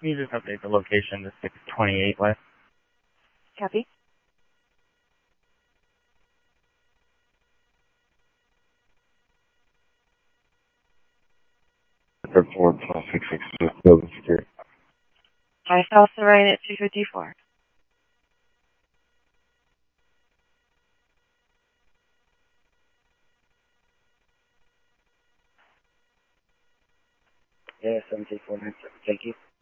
Can you just update the location to 628 West? Copy. Airport 1266 Building Security. Hi, South Serene at 254. Yeah, 73497. Thank you.